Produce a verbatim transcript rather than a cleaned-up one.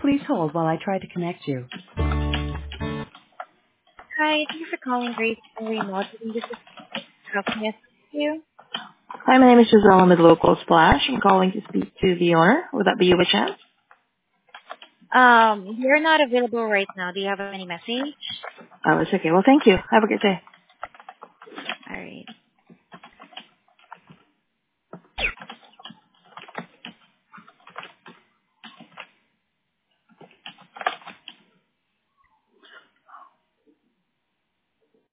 Please hold while I try to connect you. Hi, thank you for calling Grace and Remodeling. This is how can I assist you? Hi, my name is Giselle. I'm with Local Splash. I'm calling to speak to the owner. Would that be you by chance? Um, you're not available right now. Do you have any message? Oh, it's okay. Well, thank you. Have a good day.